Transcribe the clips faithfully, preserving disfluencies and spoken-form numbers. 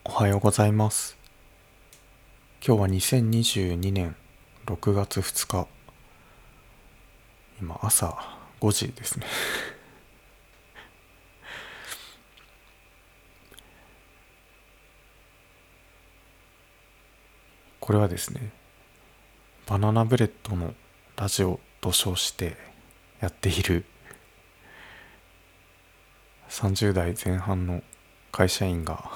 おはようございます。今日はにせんにじゅうにねんろくがつふつか、今朝ごじですね。これはですね、バナナブレッドのラジオと称してやっているさんじゅう代前半の会社員が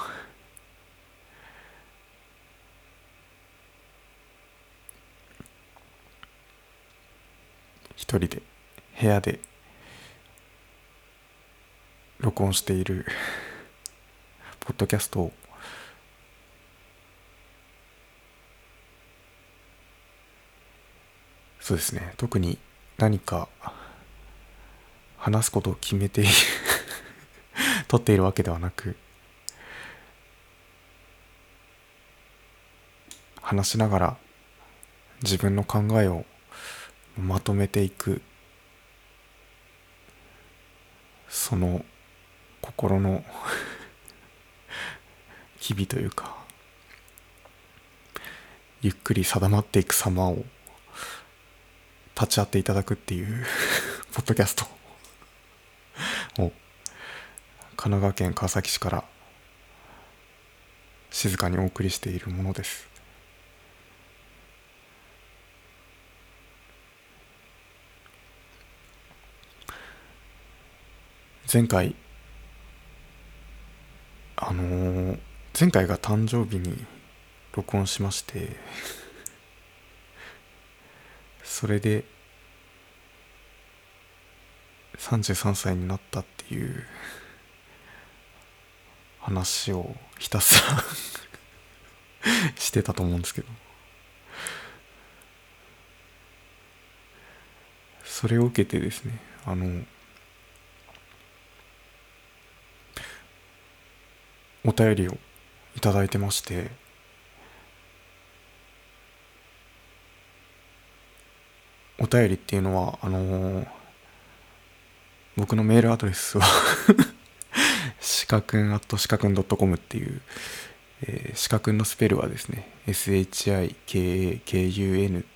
一人で部屋で録音しているポッドキャストをそうですね、特に何か話すことを決めて撮っているわけではなく、話しながら自分の考えをまとめていく、その心の機微というか、ゆっくり定まっていく様を立ち会っていただくっていうポッドキャストを神奈川県川崎市から静かにお送りしているものです。前回あのー前回が誕生日に録音しまして、それでさんじゅうさんさいになったっていう話をひたすらしてたと思うんですけど、それを受けてですね、あのお便りをいただいてまして、お便りっていうのはあのー僕のメールアドレスはしかくん アットしかくん ドットコム っていう、えー、しかくんのスペルはですね エスエイチアイケーエーケーユーエヌ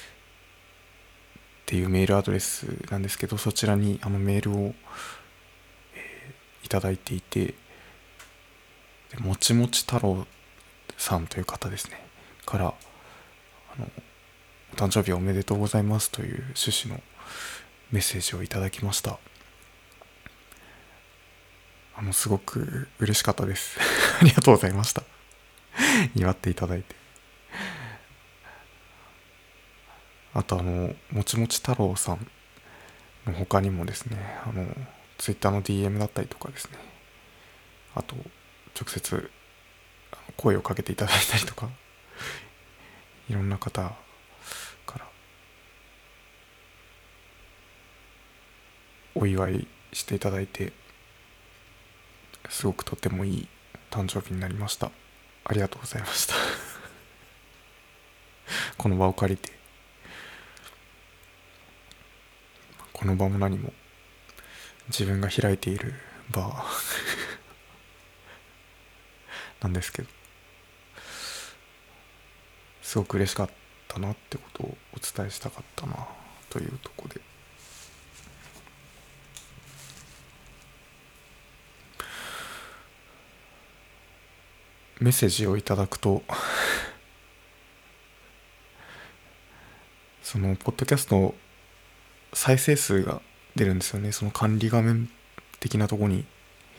っていうメールアドレスなんですけど、そちらにあのメールを、えーいただいていて、もちもち太郎さんという方ですねから、あのお誕生日おめでとうございますという趣旨のメッセージをいただきました。あのすごく嬉しかったですありがとうございました。祝っていただいて、あとあのもちもち太郎さんの他にもですね、あのツイッターの ディーエム だったりとかですね、あと直接声をかけていただいたりとか、いろんな方からお祝いしていただいて、すごくとてもいい誕生日になりました。ありがとうございましたこの場を借りて、この場も何も自分が開いている場なんですけど、すごく嬉しかったなってことをお伝えしたかったなというところで、メッセージをいただくと、そのポッドキャストの再生数が出るんですよね。その管理画面的なところに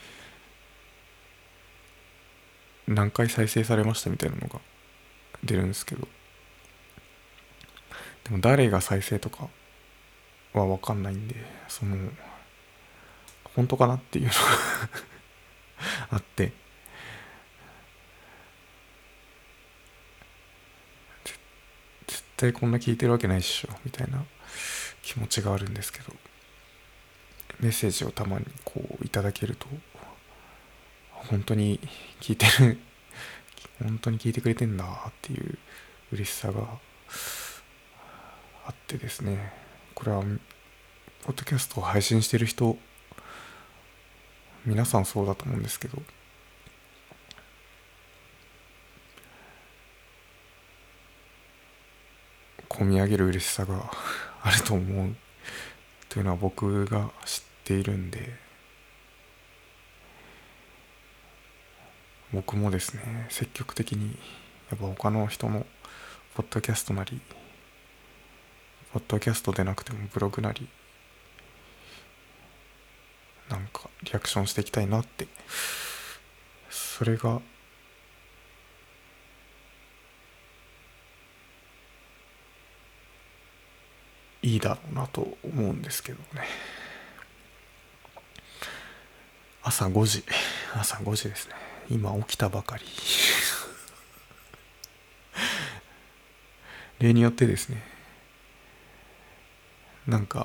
何回再生されましたみたいなのが出るんですけど、でも誰が再生とかは分かんないんで、その本当かなっていうのがあって、絶対こんな聞いてるわけないっしょみたいな気持ちがあるんですけど、メッセージをたまにこういただけると、本当に聞いてる本当に聞いてくれてんだっていう嬉しさがあってですね、これはポッドキャストを配信してる人皆さんそうだと思うんですけど、 込み上げる嬉しさがあると思うというのは僕が知っているんで、僕もですね積極的にやっぱ他の人のポッドキャストなり、ポッドキャストでなくてもブログなりなんかリアクションしていきたいなって、それがいいだろうなと思うんですけどね。朝ごじ、朝ごじですね。今起きたばかり。例によってですね、なんか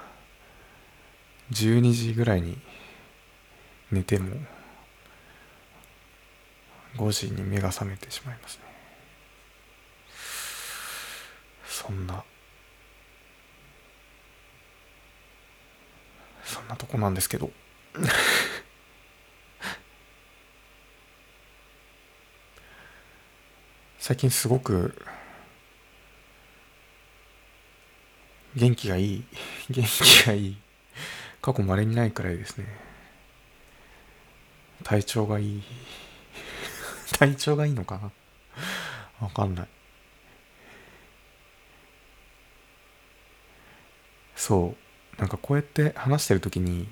じゅうにじぐらいに寝てもごじに目が覚めてしまいますね。そんなそんなとこなんですけど最近すごく元気がいい元気がいい過去稀にないくらいですね。体調がいい体調がいいのかな、わかんない。そうなんかこうやって話してる時に、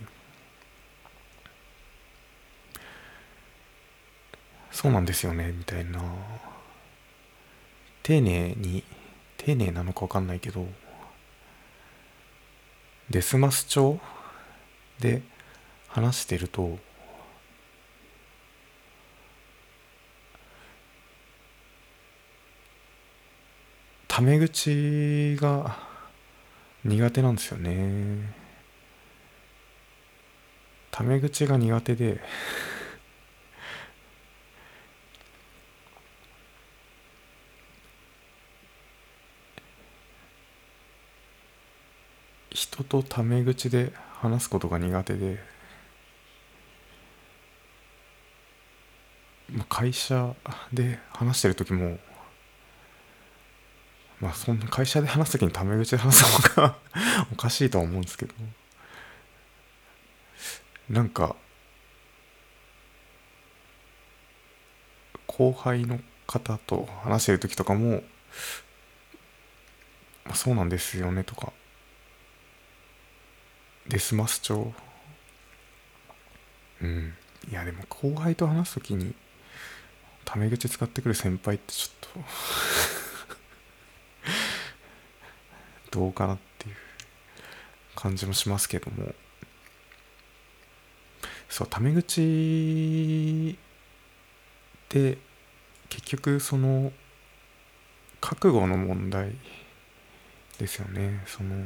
そうなんですよねみたいな、丁寧に丁寧なのかわかんないけどデスマス調で話してると、タメ口が苦手なんですよね。タメ口が苦手で人とタメ口で話すことが苦手で、まあ会社で話してる時も、まあそんな会社で話す時にタメ口で話す方がおかしいとは思うんですけど、なんか後輩の方と話してる時とかも、まあ、そうなんですよねとかデスマス調、うん、いやでも後輩と話す時にタメ口使ってくる先輩ってちょっとどうかなっていう感じもしますけども、そうタメ口って結局その覚悟の問題ですよね。その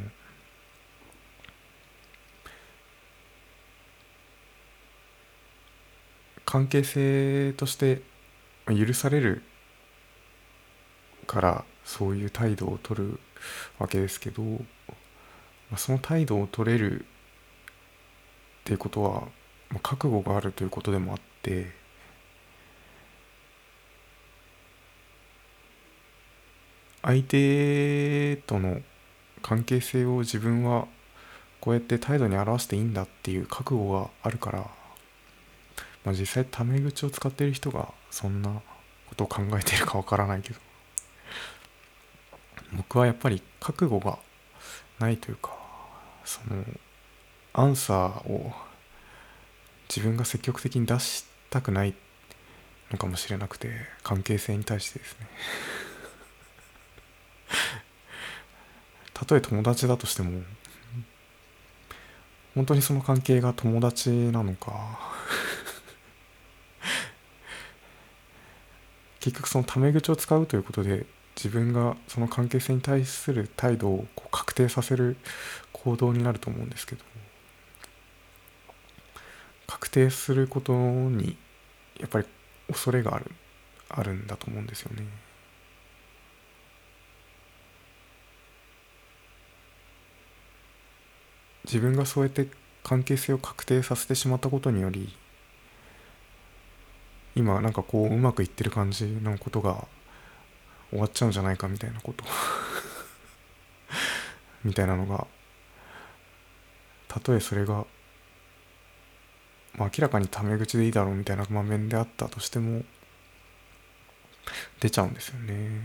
関係性として許されるからそういう態度を取るわけですけど、まあ、その態度を取れるっていうことは、まあ、覚悟があるということでもあって、相手との関係性を自分はこうやって態度に表していいんだっていう覚悟があるから、まあ、実際タメ口を使っている人がそんなことを考えているかわからないけど、僕はやっぱり覚悟がないというか、そのアンサーを自分が積極的に出したくないのかもしれなくて、関係性に対してですね、たとえ友達だとしても本当にその関係が友達なのか結局そのタメ口を使うということで自分がその関係性に対する態度をこう確定させる行動になると思うんですけど、確定することにやっぱり恐れがあるあるんだと思うんですよね。自分がそうやって関係性を確定させてしまったことにより、今なんかこううまくいってる感じのことが終わっちゃうんじゃないかみたいなことみたいなのが、たとえそれが、まあ、明らかにタメ口でいいだろうみたいな場面であったとしても出ちゃうんですよね。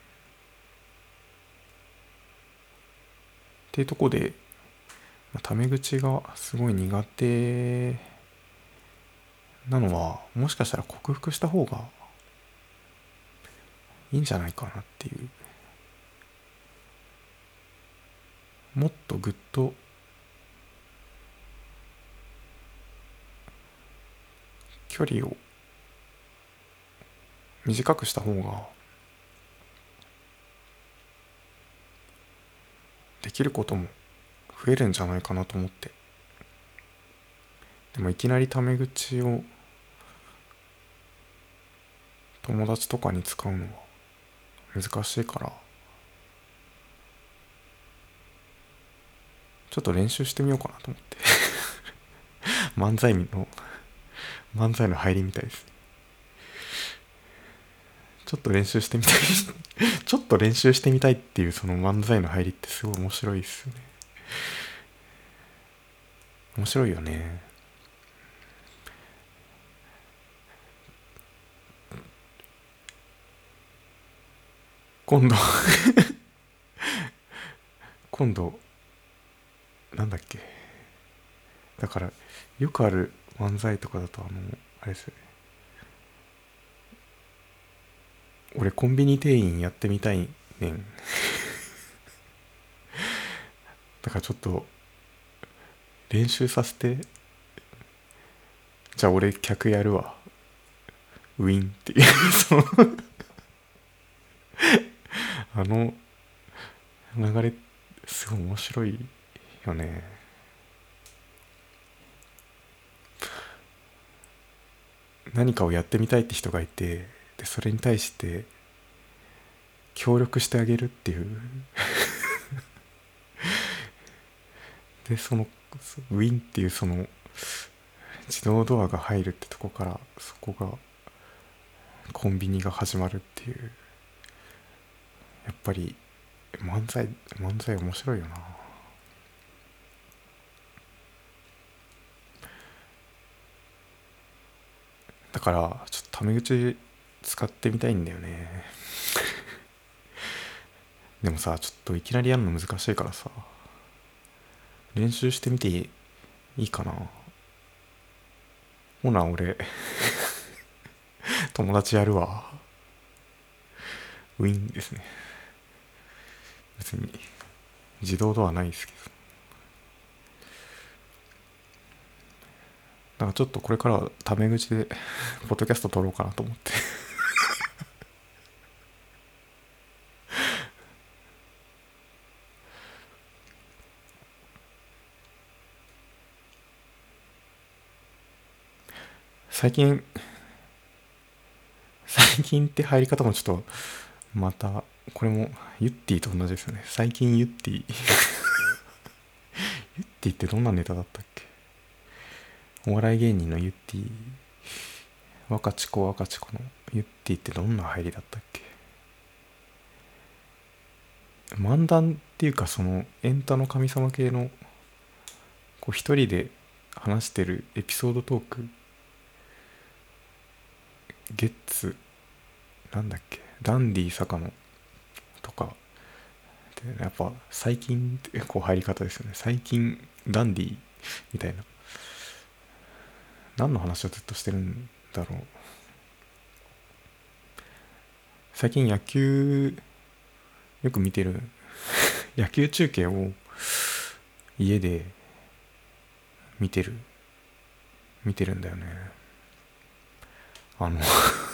っていうところで、まあ、タメ口がすごい苦手なのはもしかしたら克服した方がいいんじゃないかなっていう、もっとぐっと距離を短くした方ができることも増えるんじゃないかなと思って。でもいきなりタメ口を友達とかに使うのは難しいから、ちょっと練習してみようかなと思って漫才の漫才の入りみたいです。ちょっと練習してみたいちょっと練習してみたいっていうその漫才の入りってすごい面白いですよね。面白いよね。今度今度なんだっけ、だからよくある漫才とかだと、あのあれですよね、俺コンビニ店員やってみたいねんだからちょっと練習させて、じゃあ俺客やるわ、ウィンっていうそのあの流れすごい面白いよね。何かをやってみたいって人がいて、でそれに対して協力してあげるっていうでそのウィンっていうその自動ドアが入るってとこから、そこがコンビニが始まるっていう、やっぱり漫才漫才面白いよな。だからちょっとタメ口使ってみたいんだよねでもさ、ちょっといきなりやるの難しいからさ、練習してみていいかな。ほな俺友達やるわ、ウィンですね。別に自動ドアないですけど、だからちょっとこれからはタメ口でポッドキャスト撮ろうかなと思って最近最近って入り方もちょっとまた、これもユッティと同じですよね。最近ユッティユッティってどんなネタだったっけ。お笑い芸人のユッティ、若智子若智子のユッティってどんな入りだったっけ。漫談っていうか、そのエンタの神様系のこう一人で話してるエピソードトーク、ゲッツなんだっけ、ダンディ坂野とかで、やっぱ最近ってこう入り方ですよね。最近ダンディみたいな、何の話をずっとしてるんだろう。最近野球よく見てる野球中継を家で見てる見てるんだよね。あの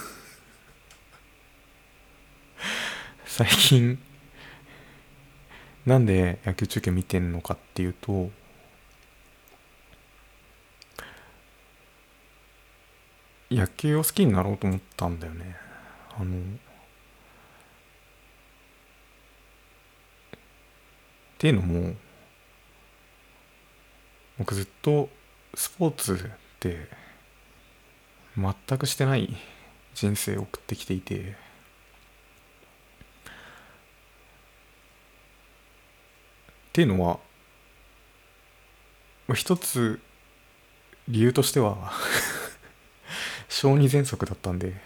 最近なんで野球中継見てんのかっていうと、野球を好きになろうと思ったんだよね。あのっていうのも、僕ずっとスポーツって全くしてない人生を送ってきていて、 ていうのは、まあ一つ理由としては小児喘息だったんで、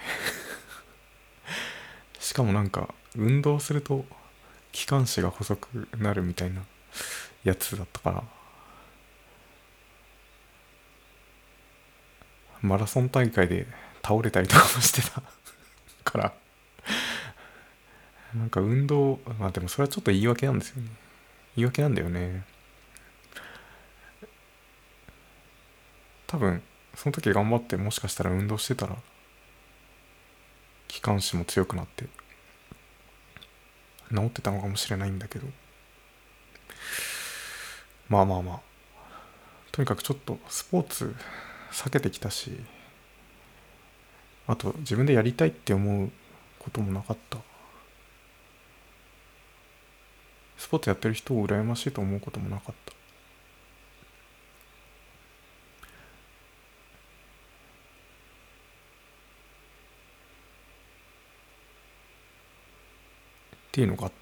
しかもなんか運動すると気管支が細くなるみたいなやつだったから、マラソン大会で倒れたりとかもしてたから、なんか運動、まあでもそれはちょっと言い訳なんですよね。言い訳なんだよね。多分その時頑張って、もしかしたら運動してたら気管支も強くなって治ってたのかもしれないんだけど、まあまあまあ、とにかくちょっとスポーツ避けてきたし、あと自分でやりたいって思うこともなかった。スポーツやってる人を羨ましいと思うこともなかった。っていうのがあって、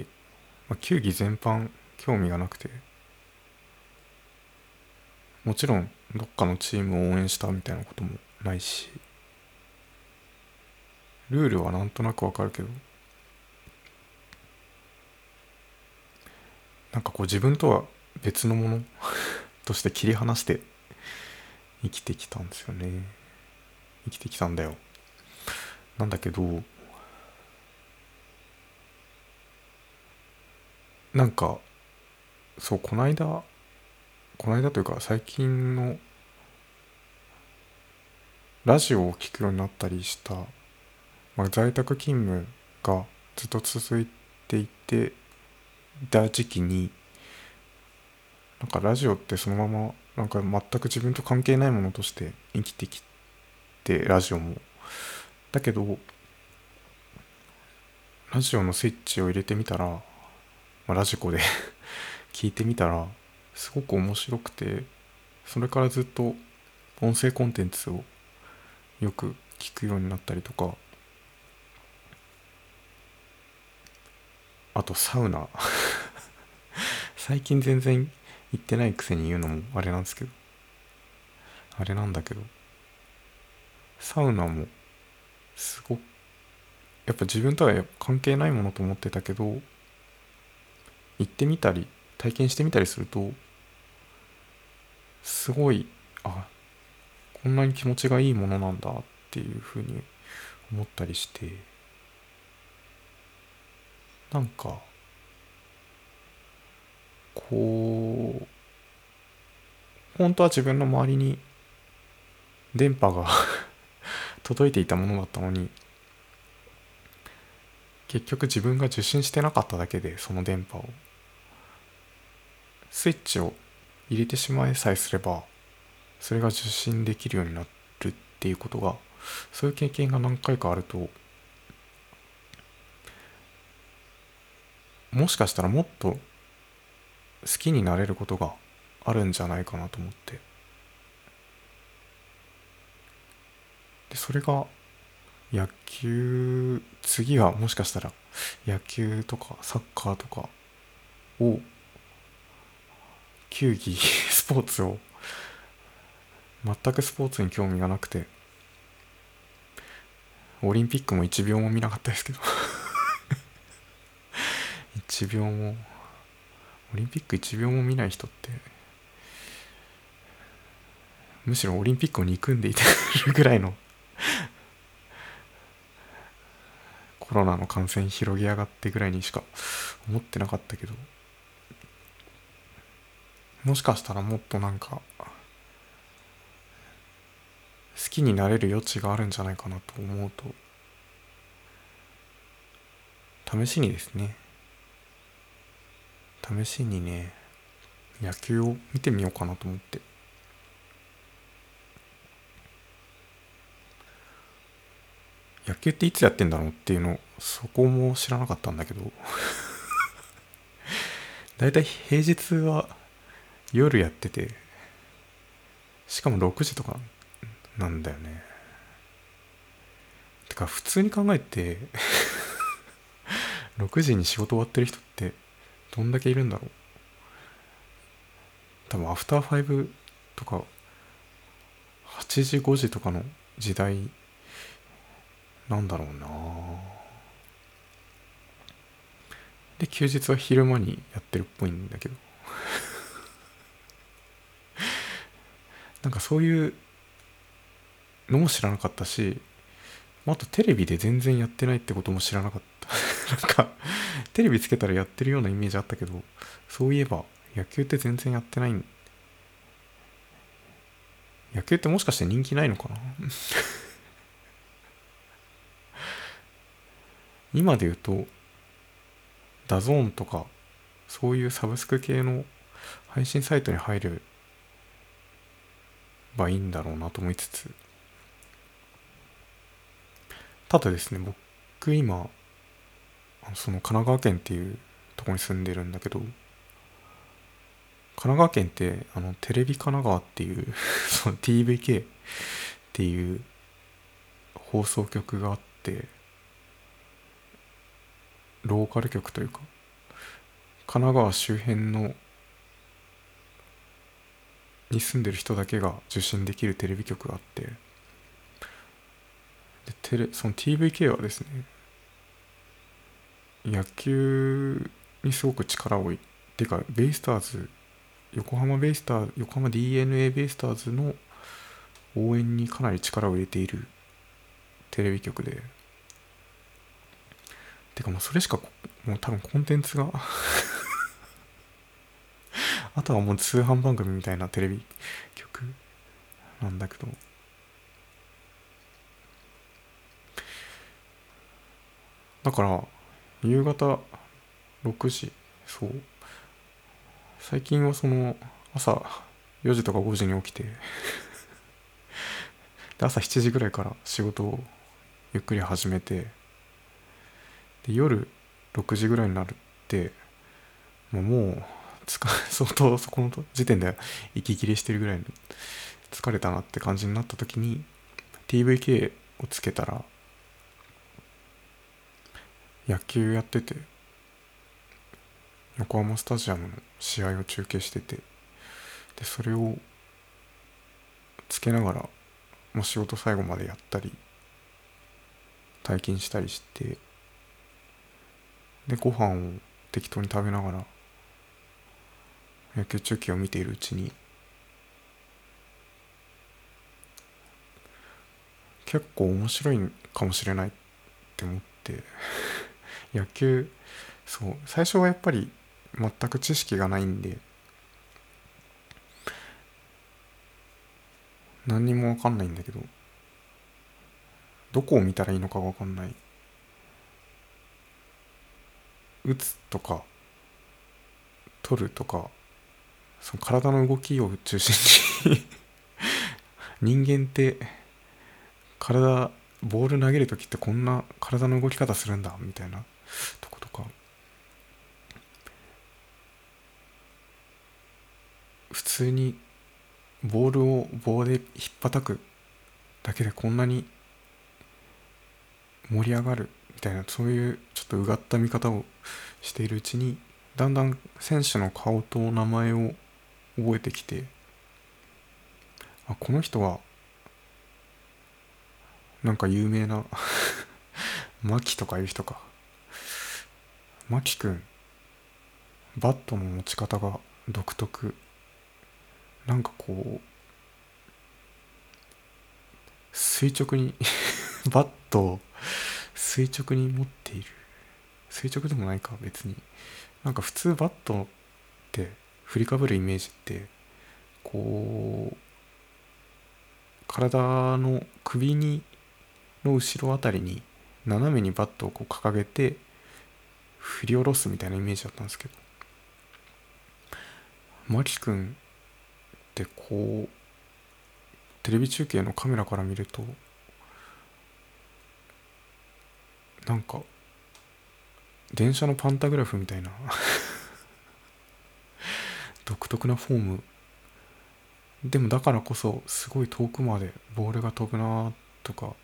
まあ、球技全般興味がなくて、もちろんどっかのチームを応援したみたいなこともないし、ルールはなんとなくわかるけど、なんかこう自分とは別のものとして切り離して生きてきたんですよね。生きてきたんだよ。なんだけど、なんかそう、この間この間というか最近のラジオを聞くようになったりした、まあ、在宅勤務がずっと続いていてた時期に、なんかラジオってそのままなんか全く自分と関係ないものとして生きてきて、ラジオもだけどラジオのスイッチを入れてみたら、まあ、ラジコで聞いてみたらすごく面白くて、それからずっと音声コンテンツをよく聞くようになったりとか、あとサウナ最近全然行ってないくせに言うのもあれなんですけど、あれなんだけど、サウナもすごく、やっぱ自分とは関係ないものと思ってたけど、行ってみたり体験してみたりすると、すごい、あ、こんなに気持ちがいいものなんだっていうふうに思ったりして、なんかこう、本当は自分の周りに電波が届いていたものだったのに、結局自分が受信してなかっただけで、その電波をスイッチを入れてしまいさえすればそれが受信できるようになるっていうことが、そういう経験が何回かあると、もしかしたらもっと好きになれることがあるんじゃないかなと思って、でそれが野球、次はもしかしたら野球とかサッカーとかを、球技スポーツを、全くスポーツに興味がなくて、オリンピックもいちびょうも見なかったですけどいちびょうも、オリンピックいちびょうも見ない人って、むしろオリンピックを憎んでいてるぐらいのコロナの感染広げやがってぐらいにしか思ってなかったけど、もしかしたらもっとなんか好きになれる余地があるんじゃないかなと思うと、試しにですね、試しにね、野球を見てみようかなと思って。野球っていつやってんだろうっていうの、そこも知らなかったんだけどだいたい平日は夜やってて、しかもろくじとかなんだよね。てか普通に考えてろくじに仕事終わってる人ってどんだけいるんだろう。 多分アフターファイブとかはちじごじとかの時代なんだろうな。で休日は昼間にやってるっぽいんだけど、なんかそういうのも知らなかったし、あとテレビで全然やってないってことも知らなかったなんかテレビつけたらやってるようなイメージあったけど、そういえば野球って全然やってないん。野球ってもしかして人気ないのかな今で言うとダゾーンとかそういうサブスク系の配信サイトに入ればいいんだろうなと思いつつ、ただですね、僕今その神奈川県っていうところに住んでるんだけど、神奈川県ってあのテレビ神奈川っていうその ティーブイケー っていう放送局があって、ローカル局というか神奈川周辺のに住んでる人だけが受信できるテレビ局があって、でテレその ティーブイケー はですね、野球にすごく力を置いてか、ベイスターズ横浜ベイスター横浜 ディーエヌエー ベイスターズの応援にかなり力を入れているテレビ局で、てかもうそれしかもう多分コンテンツがあとはもう通販番組みたいなテレビ局なんだけど、だから夕方ろくじ、そう最近はその朝よじとかごじに起きてで朝しちじぐらいから仕事をゆっくり始めて、で夜ろくじぐらいになるってもうもう疲れ相当そこの時点で息切れしてるぐらいの疲れたなって感じになった時に ティーブイケー をつけたら野球やってて、横浜スタジアムの試合を中継してて、でそれをつけながらもう仕事最後までやったり退勤したりして、でご飯を適当に食べながら野球中継を見ているうちに結構面白いかもしれないって思って野球、そう最初はやっぱり全く知識がないんで何にも分かんないんだけど、どこを見たらいいのか分かんない、打つとか取るとかその体の動きを中心に人間って体ボール投げるときってこんな体の動き方するんだみたいなとことか、普通にボールを棒で引っ叩くだけでこんなに盛り上がるみたいな、そういうちょっとうがった見方をしているうちにだんだん選手の顔と名前を覚えてきて、あこの人はなんか有名なマキとかいう人か、マキくんバットの持ち方が独特、なんかこう垂直にバットを垂直に持っている、垂直でもないか別に、なんか普通バットって振りかぶるイメージってこう体の首にの後ろあたりに斜めにバットをこう掲げて振り下ろすみたいなイメージだったんですけど、マキ君ってこうテレビ中継のカメラから見るとなんか電車のパンタグラフみたいな独特なフォームでもだからこそすごい遠くまでボールが飛ぶなとか、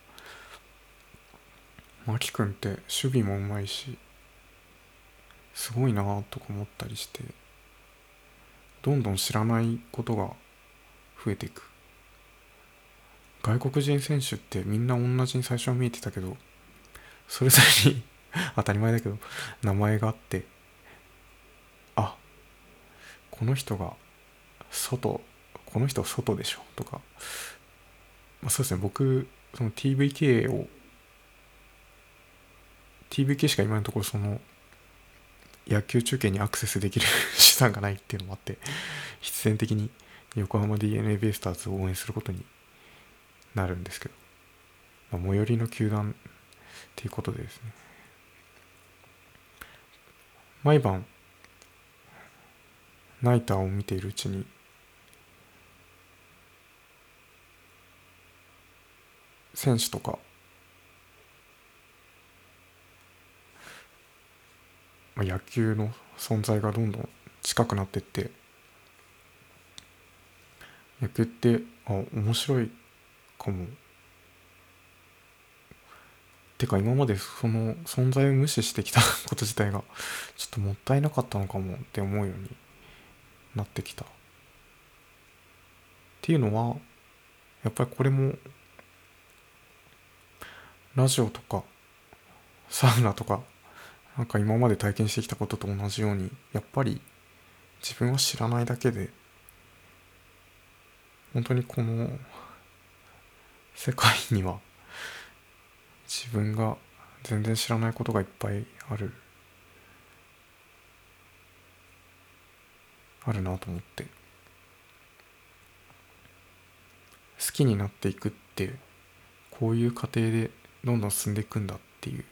マキ君って守備もうまいしすごいなとか思ったりして、 どんどん知らないことが増えていく。外国人選手ってみんな同じに最初は見えてたけど、それぞれに当たり前だけど名前があって、あ、この人が外この人は外でしょとか、まあ、そうですね、僕その ティーブイケー を ティーブイケー しか今のところその野球中継にアクセスできる手段がないっていうのもあって、必然的に横浜 ディーエヌエー ベイスターズを応援することになるんですけど、まあ、最寄りの球団っていうことでですね、毎晩ナイターを見ているうちに選手とか、まあ、野球の存在がどんどん近くなっていって、野球ってあ面白いかも、てか今までその存在を無視してきたこと自体がちょっともったいなかったのかもって思うようになってきたっていうのは、やっぱりこれもラジオとかサウナとかなんか今まで体験してきたことと同じように、やっぱり自分は知らないだけで、本当にこの世界には自分が全然知らないことがいっぱいあるあるなと思って、好きになっていくってこういう過程でどんどん進んでいくんだっていう、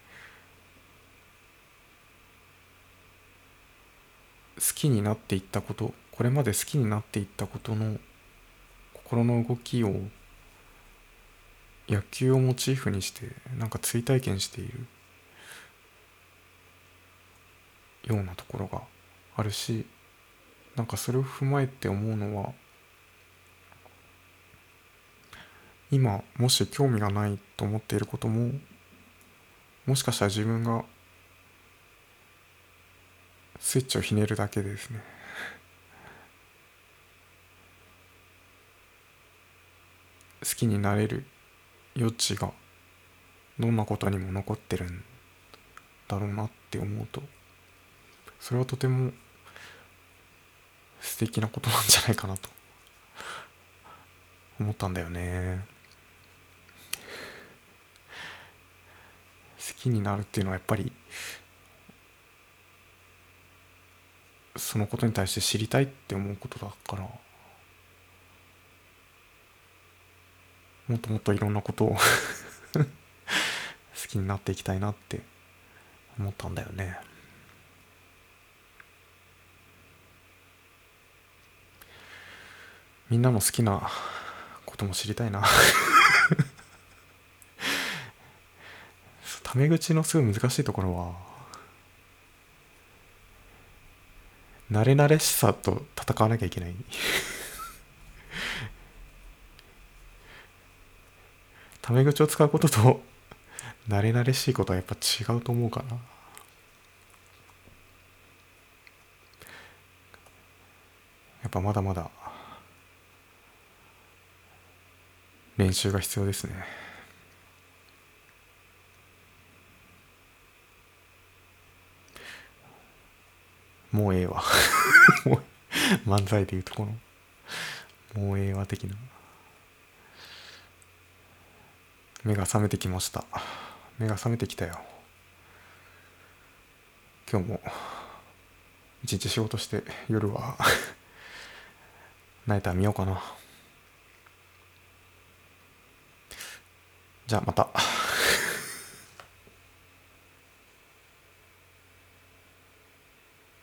好きになっていったこと、これまで好きになっていったことの心の動きを野球をモチーフにしてなんか追体験しているようなところがあるし、なんかそれを踏まえて思うのは、今もし興味がないと思っていることも、もしかしたら自分がスイッチをひねるだけでですね、好きになれる余地がどんなことにも残ってるんだろうなって思うと、それはとても素敵なことなんじゃないかなと思ったんだよね。好きになるっていうのはやっぱりそのことに対して知りたいって思うことだから、もっともっといろんなことを好きになっていきたいなって思ったんだよね。みんなの好きなことも知りたいなタメ口のすごい難しいところは、慣れ慣れしさと戦わなきゃいけないタメ口を使うことと慣れ慣れしいことはやっぱ違うと思うかな。やっぱまだまだ練習が必要ですね。もうええわもう漫才でいうとこのもうええわ的な。目が覚めてきました。目が覚めてきたよ。今日も一日仕事して夜はナイター見ようかな。じゃあまた。